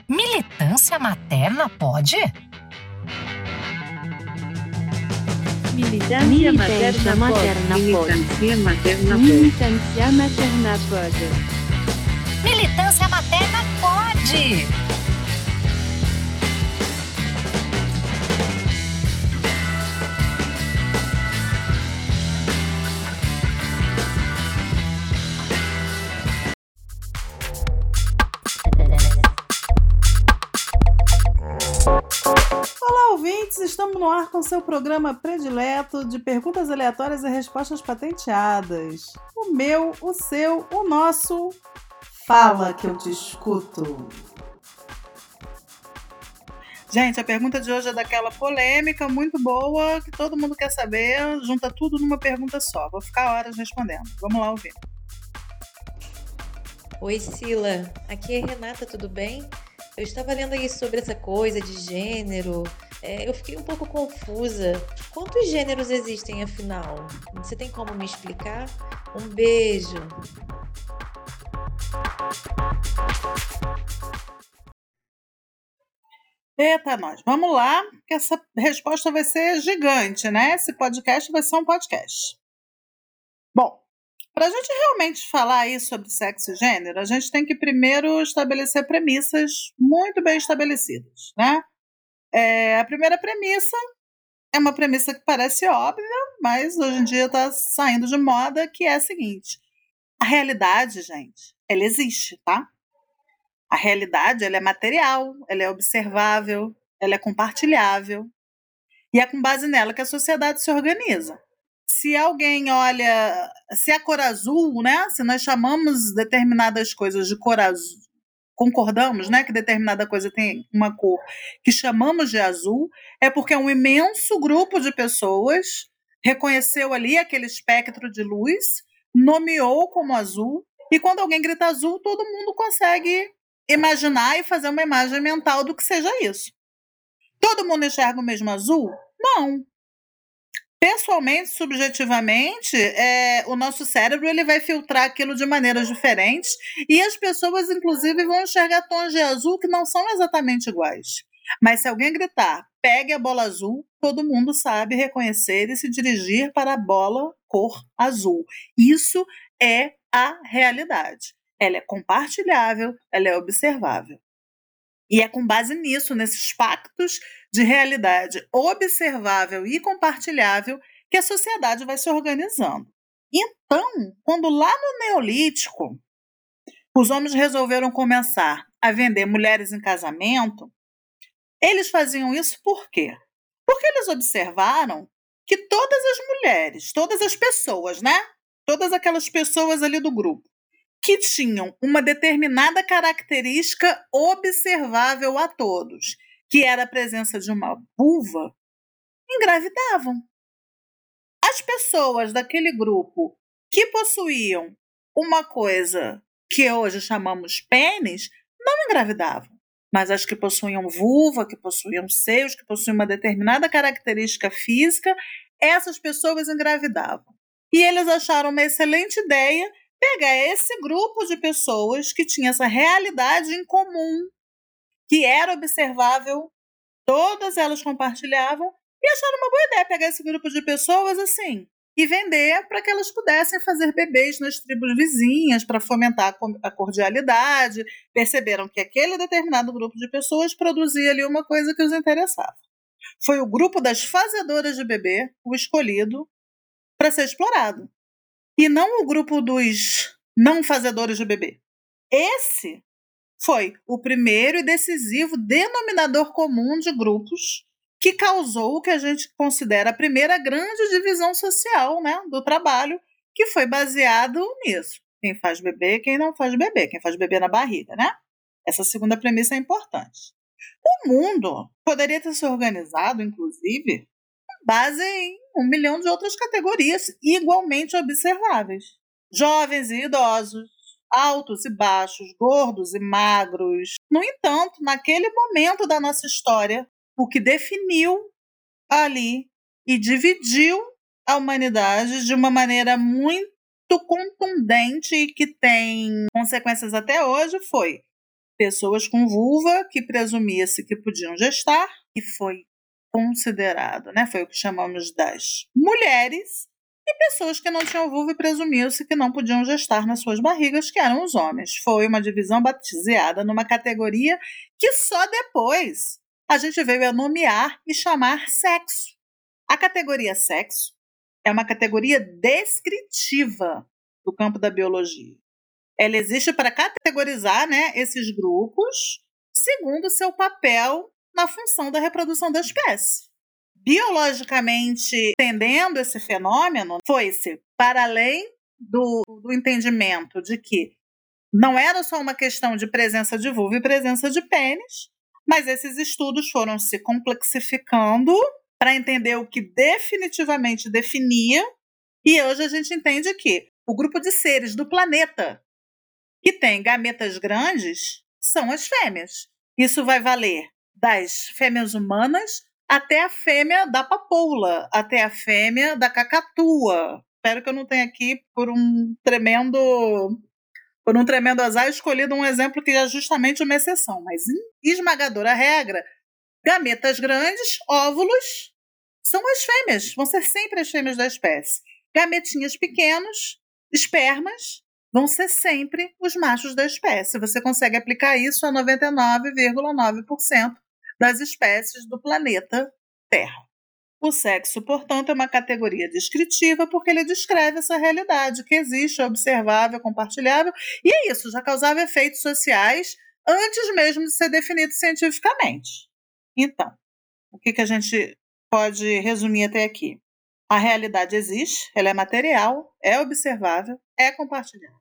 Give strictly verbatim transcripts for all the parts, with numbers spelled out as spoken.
Militância materna pode? Militância, Militância materna, materna pode. pode. Militância materna Militância materna pode. Militância materna pode! Olá, ouvintes! Estamos no ar com seu programa predileto de perguntas aleatórias e respostas patenteadas. O meu, o seu, o nosso... Fala que eu te escuto! Gente, a pergunta de hoje é daquela polêmica muito boa que todo mundo quer saber, junta tudo numa pergunta só. Vou ficar horas respondendo. Vamos lá ouvir. Oi, Sila. Aqui é Renata, tudo bem? Eu estava lendo aí sobre essa coisa de gênero. É, eu fiquei um pouco confusa. Quantos gêneros existem, afinal? Você tem como me explicar? Um beijo. Eita, nós. Vamos lá, que essa resposta vai ser gigante, né? Esse podcast vai ser um podcast. Bom, para a gente realmente falar aí sobre sexo e gênero, a gente tem que primeiro estabelecer premissas muito bem estabelecidas, né? É, a primeira premissa é uma premissa que parece óbvia, mas hoje em dia está saindo de moda, que é a seguinte. A realidade, gente, ela existe, tá? A realidade, ela é material, ela é observável, ela é compartilhável. E é com base nela que a sociedade se organiza. Se alguém olha, se a cor azul, né? Se nós chamamos determinadas coisas de cor azul, concordamos, né, que determinada coisa tem uma cor que chamamos de azul, é porque um imenso grupo de pessoas reconheceu ali aquele espectro de luz, nomeou como azul, e quando alguém grita azul, todo mundo consegue imaginar e fazer uma imagem mental do que seja isso. Todo mundo enxerga o mesmo azul? Não. Pessoalmente, subjetivamente, é, o nosso cérebro ele vai filtrar aquilo de maneiras diferentes e as pessoas, inclusive, vão enxergar tons de azul que não são exatamente iguais. Mas se alguém gritar, pegue a bola azul, todo mundo sabe reconhecer e se dirigir para a bola cor azul. Isso é a realidade. Ela é compartilhável, ela é observável. E é com base nisso, nesses pactos de realidade observável e compartilhável, que a sociedade vai se organizando. Então, quando lá no Neolítico, os homens resolveram começar a vender mulheres em casamento, eles faziam isso por quê? Porque eles observaram que todas as mulheres, todas as pessoas, né? Todas aquelas pessoas ali do grupo, que tinham uma determinada característica observável a todos, que era a presença de uma vulva, engravidavam. As pessoas daquele grupo que possuíam uma coisa que hoje chamamos pênis, não engravidavam. Mas as que possuíam vulva, que possuíam seios, que possuíam uma determinada característica física, essas pessoas engravidavam. E eles acharam uma excelente ideia pegar esse grupo de pessoas que tinha essa realidade em comum, que era observável, todas elas compartilhavam, e acharam uma boa ideia pegar esse grupo de pessoas assim e vender para que elas pudessem fazer bebês nas tribos vizinhas, para fomentar a cordialidade. Perceberam que aquele determinado grupo de pessoas produzia ali uma coisa que os interessava. Foi o grupo das fazedoras de bebê o escolhido para ser explorado. E não o grupo dos não fazedores de bebê. Esse foi o primeiro e decisivo denominador comum de grupos que causou o que a gente considera a primeira grande divisão social, né, do trabalho, que foi baseado nisso. Quem faz bebê, quem não faz bebê. Quem faz bebê na barriga, né? Essa segunda premissa é importante. O mundo poderia ter se organizado, inclusive, com base em um milhão de outras categorias igualmente observáveis. Jovens e idosos, altos e baixos, gordos e magros. No entanto, naquele momento da nossa história, o que definiu ali e dividiu a humanidade de uma maneira muito contundente e que tem consequências até hoje foi pessoas com vulva que presumia-se que podiam gestar, que foi considerado, né, foi o que chamamos das mulheres, e pessoas que não tinham vulva e presumiu-se que não podiam gestar nas suas barrigas, que eram os homens. Foi uma divisão baseada numa categoria que só depois a gente veio a nomear e chamar sexo. A categoria sexo é uma categoria descritiva do campo da biologia. Ela existe para categorizar, né, esses grupos segundo o seu papel na função da reprodução da espécie. Biologicamente, entendendo esse fenômeno, foi-se para além do, do entendimento de que não era só uma questão de presença de vulva e presença de pênis, mas esses estudos foram se complexificando para entender o que definitivamente definia, e hoje a gente entende que o grupo de seres do planeta que tem gametas grandes são as fêmeas. Isso vai valer das fêmeas humanas até a fêmea da papoula, até a fêmea da cacatua. Espero que eu não tenha aqui, por um tremendo, por um tremendo azar, escolhido um exemplo que é justamente uma exceção, mas em esmagadora regra, gametas grandes, óvulos, são as fêmeas, vão ser sempre as fêmeas da espécie. Gametinhas pequenos, espermas, vão ser sempre os machos da espécie. Você consegue aplicar isso a noventa e nove vírgula nove por cento das espécies do planeta Terra. O sexo, portanto, é uma categoria descritiva porque ele descreve essa realidade que existe, é observável, compartilhável, e é isso, já causava efeitos sociais antes mesmo de ser definido cientificamente. Então, o que, que a gente pode resumir até aqui? A realidade existe, ela é material, é observável, é compartilhável.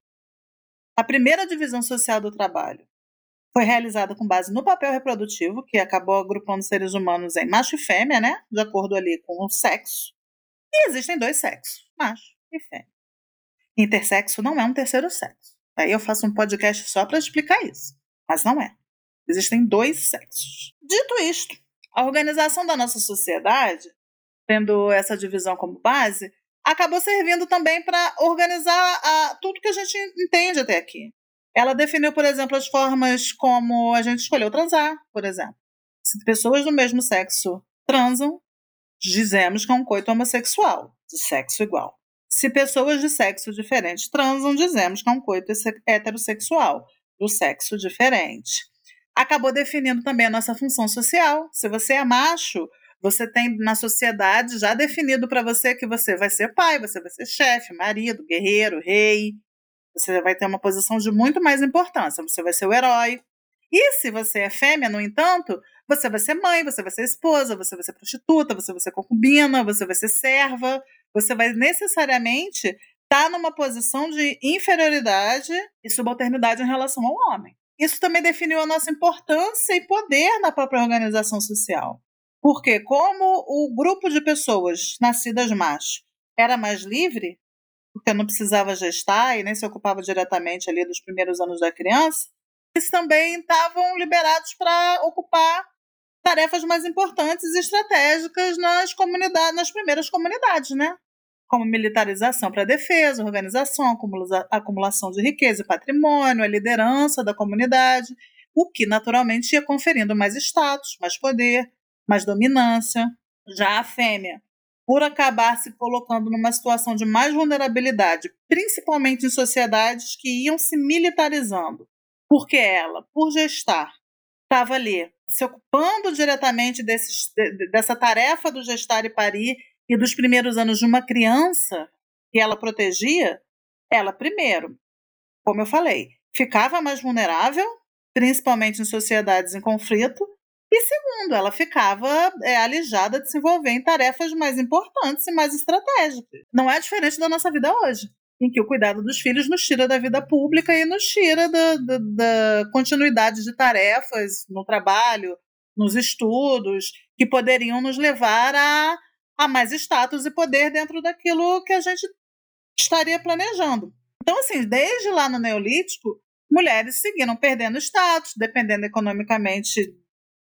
A primeira divisão social do trabalho foi realizada com base no papel reprodutivo, que acabou agrupando seres humanos em macho e fêmea, né? De acordo ali com o sexo. E existem dois sexos, macho e fêmea. Intersexo não é um terceiro sexo. Aí eu faço um podcast só para explicar isso. Mas não é. Existem dois sexos. Dito isto, a organização da nossa sociedade, tendo essa divisão como base, acabou servindo também para organizar a, tudo que a gente entende até aqui. Ela definiu, por exemplo, as formas como a gente escolheu transar, por exemplo. Se pessoas do mesmo sexo transam, dizemos que é um coito homossexual, de sexo igual. Se pessoas de sexo diferente transam, dizemos que é um coito heterossexual, do sexo diferente. Acabou definindo também a nossa função social. Se você é macho, você tem na sociedade já definido para você que você vai ser pai, você vai ser chefe, marido, guerreiro, rei. Você vai ter uma posição de muito mais importância, você vai ser o herói. E se você é fêmea, no entanto, você vai ser mãe, você vai ser esposa, você vai ser prostituta, você vai ser concubina, você vai ser serva, você vai necessariamente estar numa posição de inferioridade e subalternidade em relação ao homem. Isso também definiu a nossa importância e poder na própria organização social. Porque como o grupo de pessoas nascidas macho era mais livre, porque não precisava gestar e nem se ocupava diretamente ali dos primeiros anos da criança, eles também estavam liberados para ocupar tarefas mais importantes e estratégicas nas comunidades, nas primeiras comunidades, né? Como militarização para a defesa, organização, acumula- acumulação de riqueza e patrimônio, a liderança da comunidade, o que naturalmente ia conferindo mais status, mais poder, mais dominância. Já a fêmea, por acabar se colocando numa situação de mais vulnerabilidade, principalmente em sociedades que iam se militarizando, porque ela, por gestar, estava ali se ocupando diretamente desses, de, dessa tarefa do gestar e parir e dos primeiros anos de uma criança que ela protegia, ela primeiro, como eu falei, ficava mais vulnerável, principalmente em sociedades em conflito, e segundo, ela ficava é, alijada de se envolver em tarefas mais importantes e mais estratégicas. Não é diferente da nossa vida hoje, em que o cuidado dos filhos nos tira da vida pública e nos tira da, da, da continuidade de tarefas no trabalho, nos estudos, que poderiam nos levar a, a mais status e poder dentro daquilo que a gente estaria planejando. Então, assim, desde lá no Neolítico, mulheres seguiram perdendo status, dependendo economicamente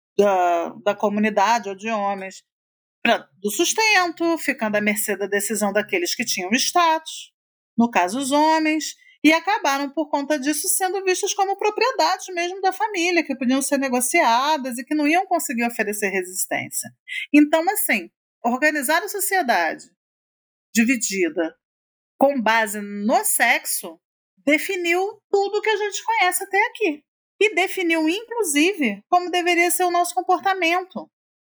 Da, da comunidade ou de homens, pra, do sustento, ficando à mercê da decisão daqueles que tinham status, no caso os homens, e acabaram, por conta disso, sendo vistas como propriedades mesmo da família, que podiam ser negociadas e que não iam conseguir oferecer resistência. Então, assim, organizar a sociedade dividida com base no sexo definiu tudo que a gente conhece até aqui. E definiu, inclusive, como deveria ser o nosso comportamento.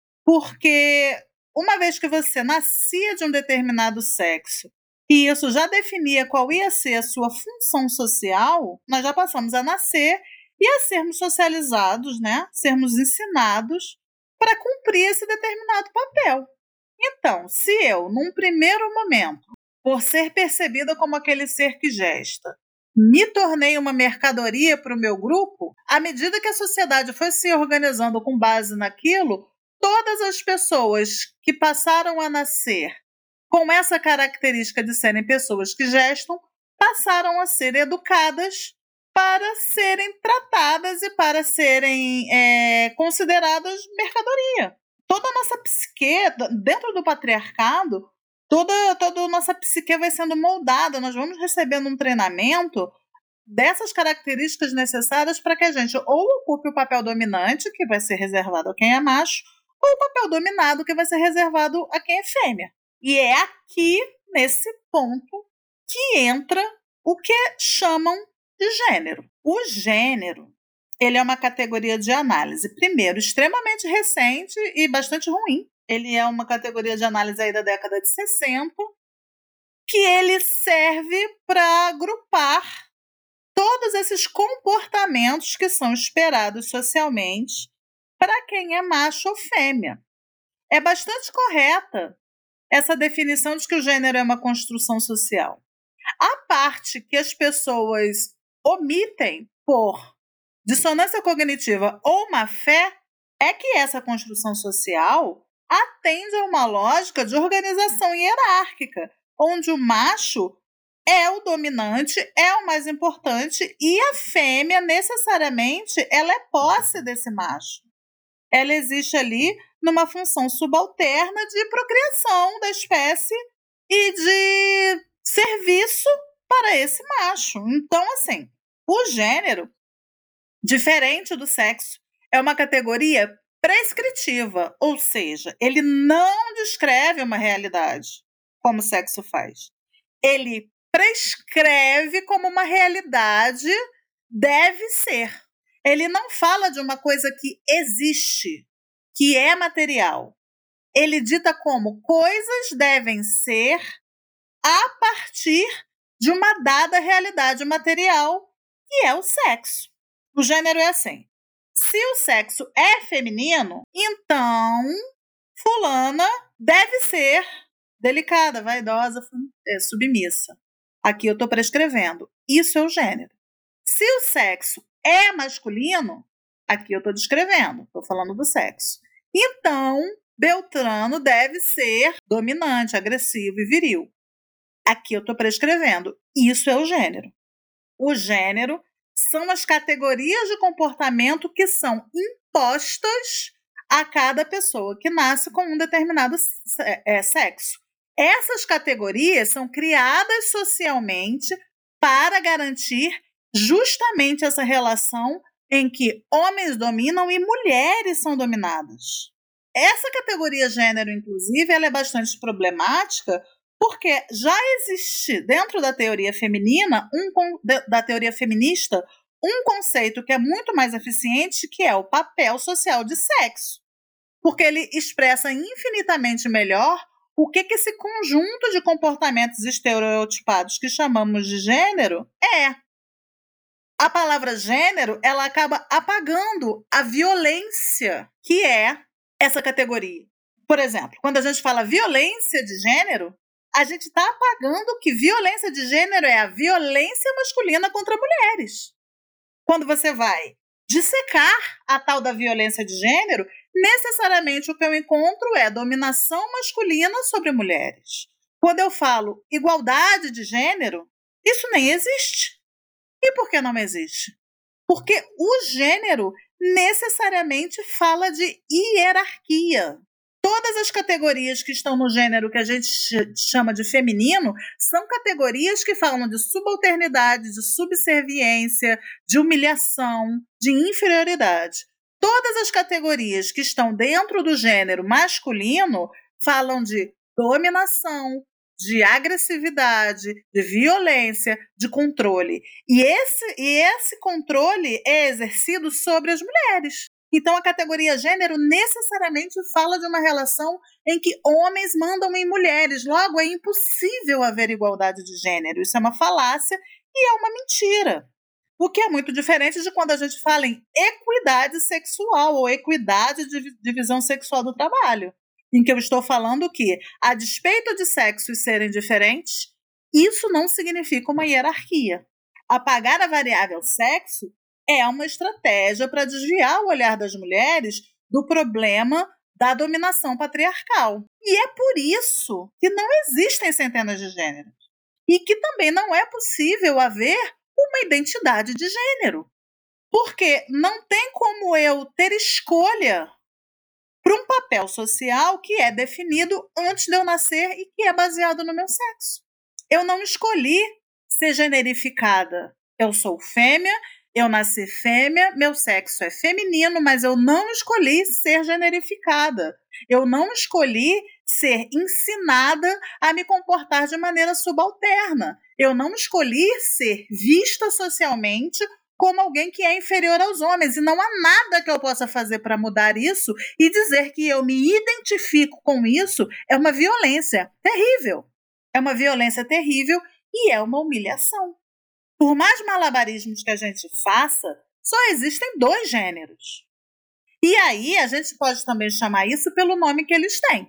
Porque uma vez que você nascia de um determinado sexo e isso já definia qual ia ser a sua função social, nós já passamos a nascer e a sermos socializados, né? Sermos ensinados para cumprir esse determinado papel. Então, se eu, num primeiro momento, por ser percebida como aquele ser que gesta, me tornei uma mercadoria para o meu grupo, à medida que a sociedade foi se organizando com base naquilo, todas as pessoas que passaram a nascer com essa característica de serem pessoas que gestam, passaram a ser educadas para serem tratadas e para serem é, consideradas mercadoria. Toda a nossa psique, dentro do patriarcado, toda, toda a nossa psique vai sendo moldada, nós vamos recebendo um treinamento dessas características necessárias para que a gente ou ocupe o papel dominante, que vai ser reservado a quem é macho, ou o papel dominado, que vai ser reservado a quem é fêmea. E é aqui, nesse ponto, que entra o que chamam de gênero. O gênero, ele é uma categoria de análise, primeiro, extremamente recente e bastante ruim. Ele é uma categoria de análise aí da década de sessenta, que ele serve para agrupar todos esses comportamentos que são esperados socialmente para quem é macho ou fêmea. É bastante correta essa definição de que o gênero é uma construção social. A parte que as pessoas omitem por dissonância cognitiva ou má fé é que essa construção social atende a uma lógica de organização hierárquica, onde o macho é o dominante, é o mais importante, e a fêmea, necessariamente, ela é posse desse macho. Ela existe ali numa função subalterna de procriação da espécie e de serviço para esse macho. Então, assim, o gênero, diferente do sexo, é uma categoria prescritiva, ou seja, ele não descreve uma realidade como o sexo faz. Ele prescreve como uma realidade deve ser. Ele não fala de uma coisa que existe, que é material. Ele dita como coisas devem ser a partir de uma dada realidade material, que é o sexo. O gênero é assim. Se o sexo é feminino, então fulana deve ser delicada, vaidosa, submissa. Aqui eu estou prescrevendo. Isso é o gênero. Se o sexo é masculino, aqui eu estou descrevendo, estou falando do sexo. Então, Beltrano deve ser dominante, agressivo e viril. Aqui eu estou prescrevendo. Isso é o gênero. O gênero são as categorias de comportamento que são impostas a cada pessoa que nasce com um determinado é, sexo. Essas categorias são criadas socialmente para garantir justamente essa relação em que homens dominam e mulheres são dominadas. Essa categoria gênero, inclusive, ela é bastante problemática porque já existe dentro da teoria feminina, um, da teoria feminista, um conceito que é muito mais eficiente, que é o papel social de sexo. Porque ele expressa infinitamente melhor o que, que esse conjunto de comportamentos estereotipados que chamamos de gênero é. A palavra gênero, ela acaba apagando a violência que é essa categoria. Por exemplo, quando a gente fala violência de gênero, a gente está apagando que violência de gênero é a violência masculina contra mulheres. Quando você vai dissecar a tal da violência de gênero, necessariamente o que eu encontro é dominação masculina sobre mulheres. Quando eu falo igualdade de gênero, isso nem existe. E por que não existe? Porque o gênero necessariamente fala de hierarquia. Todas as categorias que estão no gênero que a gente chama de feminino são categorias que falam de subalternidade, de subserviência, de humilhação, de inferioridade. Todas as categorias que estão dentro do gênero masculino falam de dominação, de agressividade, de violência, de controle. E esse, e esse controle é exercido sobre as mulheres. Então, a categoria gênero necessariamente fala de uma relação em que homens mandam em mulheres. Logo, é impossível haver igualdade de gênero. Isso é uma falácia e é uma mentira. O que é muito diferente de quando a gente fala em equidade sexual ou equidade de divisão sexual do trabalho, em que eu estou falando que, a despeito de sexos serem diferentes, isso não significa uma hierarquia. Apagar a variável sexo é uma estratégia para desviar o olhar das mulheres do problema da dominação patriarcal. E é por isso que não existem centenas de gêneros. E que também não é possível haver uma identidade de gênero. Porque não tem como eu ter escolha para um papel social que é definido antes de eu nascer e que é baseado no meu sexo. Eu não escolhi ser generificada. Eu sou fêmea, eu nasci fêmea, meu sexo é feminino, mas eu não escolhi ser generificada. Eu não escolhi ser ensinada a me comportar de maneira subalterna. Eu não escolhi ser vista socialmente como alguém que é inferior aos homens. E não há nada que eu possa fazer para mudar isso, e dizer que eu me identifico com isso é uma violência terrível. É uma violência terrível e é uma humilhação. Por mais malabarismos que a gente faça, só existem dois gêneros. E aí a gente pode também chamar isso pelo nome que eles têm,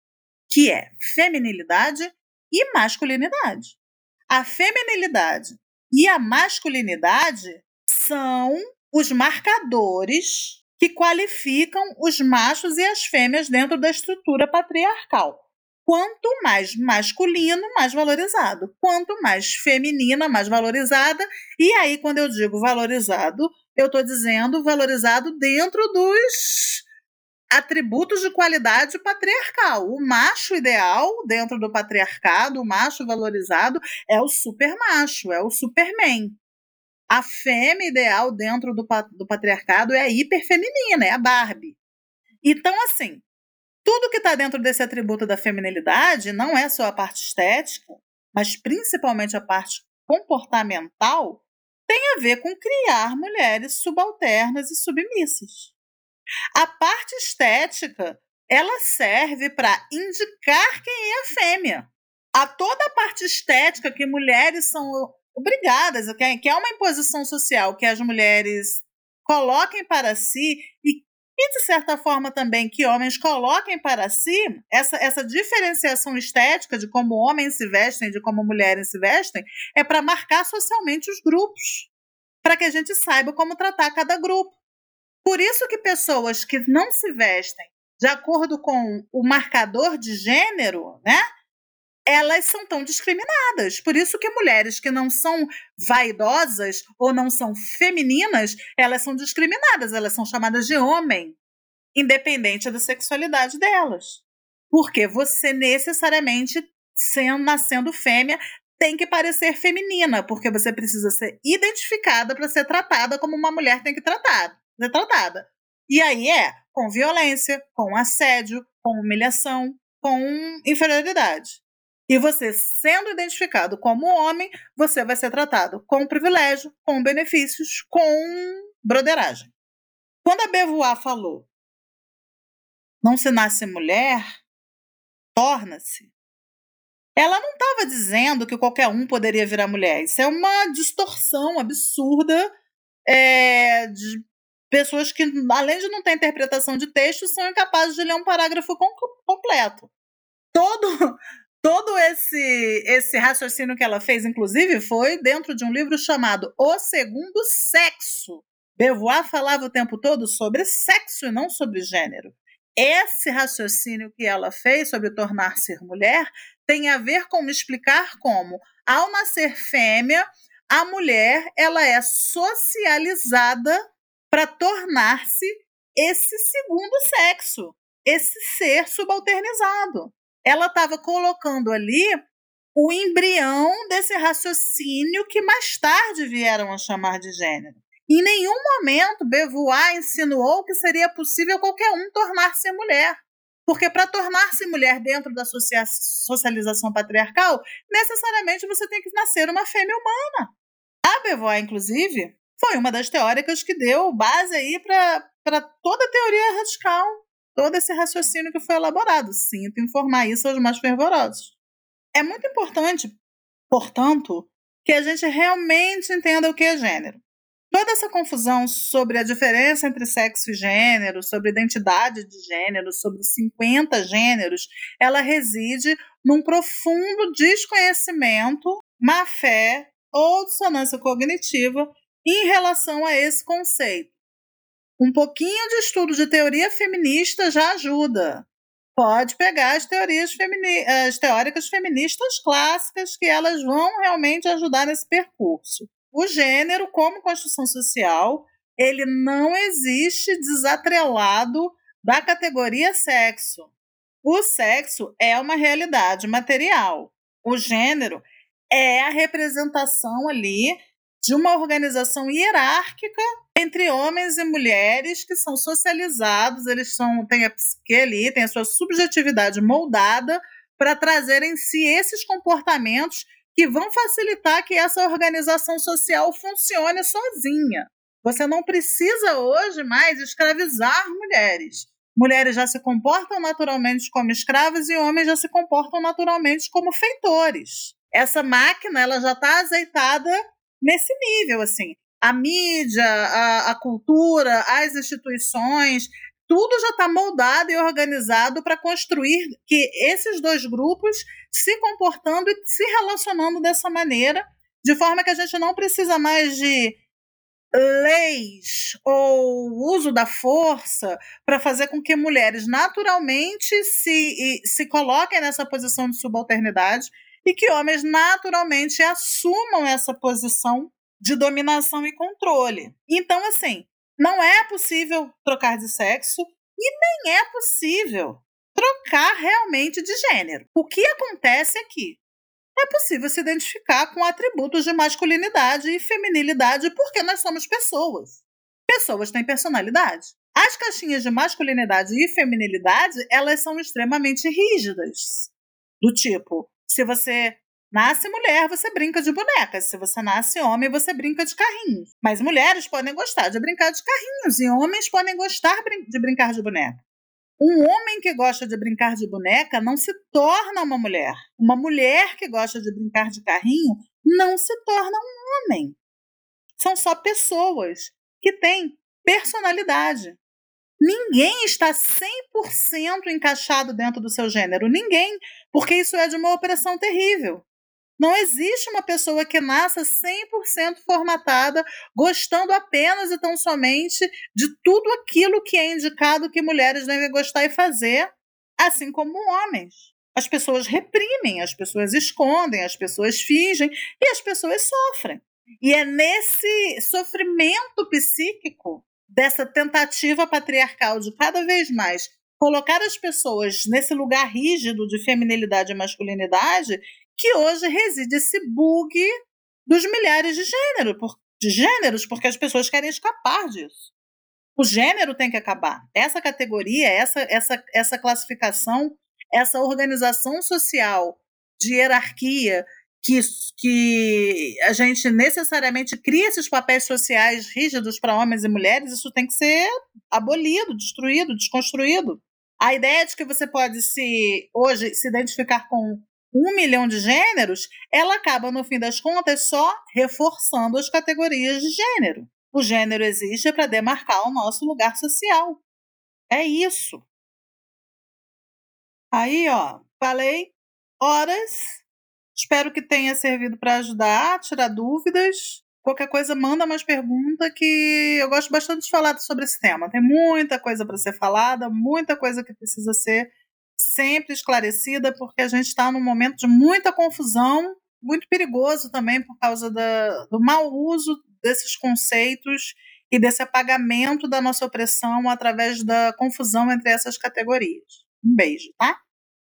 que é feminilidade e masculinidade. A feminilidade e a masculinidade são os marcadores que qualificam os machos e as fêmeas dentro da estrutura patriarcal. Quanto mais masculino, mais valorizado. Quanto mais feminina, mais valorizada. E aí, quando eu digo valorizado, eu estou dizendo valorizado dentro dos atributos de qualidade patriarcal. O macho ideal dentro do patriarcado, o macho valorizado, é o supermacho, é o superman. A fêmea ideal dentro do, do patriarcado é a hiperfeminina, é a Barbie. Então, assim, tudo que está dentro desse atributo da feminilidade não é só a parte estética, mas principalmente a parte comportamental, tem a ver com criar mulheres subalternas e submissas. A parte estética, ela serve para indicar quem é a fêmea. A toda a parte estética que mulheres são obrigadas, que é uma imposição social que as mulheres coloquem para si e E, de certa forma, também que homens coloquem para si essa, essa diferenciação estética de como homens se vestem e de como mulheres se vestem, é para marcar socialmente os grupos, para que a gente saiba como tratar cada grupo. Por isso que pessoas que não se vestem de acordo com o marcador de gênero, né, elas são tão discriminadas. Por isso que mulheres que não são vaidosas ou não são femininas, elas são discriminadas, elas são chamadas de homem, independente da sexualidade delas. Porque você necessariamente, sendo, nascendo fêmea, tem que parecer feminina, porque você precisa ser identificada para ser tratada como uma mulher tem que tratar, ser tratada. E aí é com violência, com assédio, com humilhação, com inferioridade. E você, sendo identificado como homem, você vai ser tratado com privilégio, com benefícios, com broderagem. Quando a Beauvoir falou, não se nasce mulher, torna-se, ela não estava dizendo que qualquer um poderia virar mulher. Isso é uma distorção absurda é, de pessoas que, além de não ter interpretação de texto, são incapazes de ler um parágrafo completo. Todo... Todo esse, esse raciocínio que ela fez, inclusive, foi dentro de um livro chamado O Segundo Sexo. Beauvoir falava o tempo todo sobre sexo e não sobre gênero. Esse raciocínio que ela fez sobre tornar-se mulher tem a ver com me explicar como, ao nascer fêmea, a mulher ela é socializada para tornar-se esse segundo sexo. esse ser subalternizado. Ela estava colocando ali o embrião desse raciocínio que mais tarde vieram a chamar de gênero. Em nenhum momento Beauvoir insinuou que seria possível qualquer um tornar-se mulher. Porque para tornar-se mulher dentro da socialização patriarcal, necessariamente você tem que nascer uma fêmea humana. A Beauvoir, inclusive, foi uma das teóricas que deu base aí para toda a teoria radical, todo esse raciocínio que foi elaborado. Sinto informar isso aos mais fervorosos. É muito importante, portanto, que a gente realmente entenda o que é gênero. Toda essa confusão sobre a diferença entre sexo e gênero, sobre identidade de gênero, sobre cinquenta gêneros, ela reside num profundo desconhecimento, má-fé ou dissonância cognitiva em relação a esse conceito. Um pouquinho de estudo de teoria feminista já ajuda. Pode pegar as teorias femini- as teóricas feministas clássicas, que elas vão realmente ajudar nesse percurso. O gênero, como construção social, ele não existe desatrelado da categoria sexo. O sexo é uma realidade material. O gênero é a representação ali de uma organização hierárquica entre homens e mulheres que são socializados, eles são, têm a psique ali, têm a sua subjetividade moldada para trazer em si esses comportamentos que vão facilitar que essa organização social funcione sozinha. Você não precisa hoje mais escravizar mulheres. Mulheres já se comportam naturalmente como escravas e homens já se comportam naturalmente como feitores. Essa máquina ela já está azeitada nesse nível, assim. A mídia, a, a cultura, as instituições, tudo já está moldado e organizado para construir que esses dois grupos se comportando e se relacionando dessa maneira, de forma que a gente não precisa mais de leis ou uso da força para fazer com que mulheres naturalmente se, se coloquem nessa posição de subalternidade e que homens naturalmente assumam essa posição de dominação e controle. Então, assim, não é possível trocar de sexo e nem é possível trocar realmente de gênero. O que acontece aqui? É possível se identificar com atributos de masculinidade e feminilidade porque nós somos pessoas. Pessoas têm personalidade. As caixinhas de masculinidade e feminilidade, elas são extremamente rígidas. Do tipo, se você nasce mulher, você brinca de boneca. Se você nasce homem, você brinca de carrinhos. Mas mulheres podem gostar de brincar de carrinhos e homens podem gostar de brincar de boneca. Um homem que gosta de brincar de boneca não se torna uma mulher. Uma mulher que gosta de brincar de carrinho não se torna um homem. São só pessoas que têm personalidade. Ninguém está cem por cento encaixado dentro do seu gênero. Ninguém, porque isso é de uma opressão terrível. Não existe uma pessoa que nasça cem por cento formatada, gostando apenas e tão somente de tudo aquilo que é indicado que mulheres devem gostar e fazer, assim como homens. As pessoas reprimem, as pessoas escondem, as pessoas fingem e as pessoas sofrem. E é nesse sofrimento psíquico, dessa tentativa patriarcal de cada vez mais colocar as pessoas nesse lugar rígido de feminilidade e masculinidade, que hoje reside esse bug dos milhares de, gênero, por, de gêneros, porque as pessoas querem escapar disso. O gênero tem que acabar. Essa categoria, essa, essa, essa classificação, essa organização social de hierarquia que, que a gente necessariamente cria esses papéis sociais rígidos para homens e mulheres, isso tem que ser abolido, destruído, desconstruído. A ideia de que você pode se, hoje se identificar com um milhão de gêneros, ela acaba, no fim das contas, só reforçando as categorias de gênero. O gênero existe para demarcar o nosso lugar social. É isso. Aí, ó, falei horas. Espero que tenha servido para ajudar, tirar dúvidas. Qualquer coisa, manda mais pergunta, que eu gosto bastante de falar sobre esse tema. Tem muita coisa para ser falada, muita coisa que precisa ser sempre esclarecida, porque a gente está num momento de muita confusão, muito perigoso também por causa da, do mau uso desses conceitos e desse apagamento da nossa opressão através da confusão entre essas categorias. Um beijo, tá?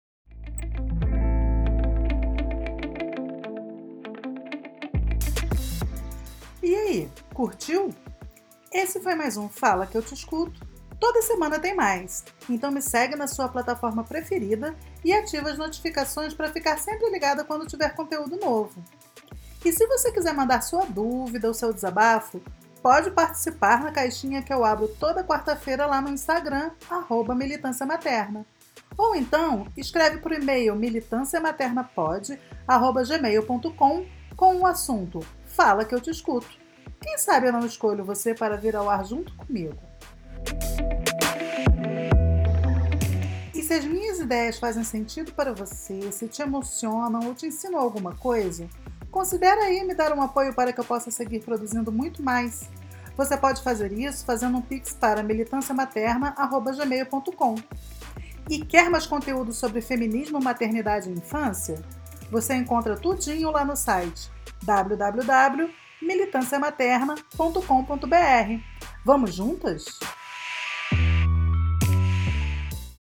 E aí, curtiu? Esse foi mais um Fala Que Eu Te Escuto. Toda semana tem mais, então me segue na sua plataforma preferida e ativa as notificações para ficar sempre ligada quando tiver conteúdo novo. E se você quiser mandar sua dúvida ou seu desabafo, pode participar na caixinha que eu abro toda quarta-feira lá no Instagram, arroba militância materna. Ou então, escreve por e-mail militanciamaternapod, arroba gmail ponto com com o assunto Fala Que Eu Te Escuto. Quem sabe eu não escolho você para vir ao ar junto comigo. E se as minhas ideias fazem sentido para você, se te emocionam ou te ensinam alguma coisa, considere aí me dar um apoio para que eu possa seguir produzindo muito mais. Você pode fazer isso fazendo um pix para militanciamaterna arroba gmail ponto com. E quer mais conteúdo sobre feminismo, maternidade e infância? Você encontra tudinho lá no site w w w ponto militanciamaterna ponto com ponto b r. Vamos juntas?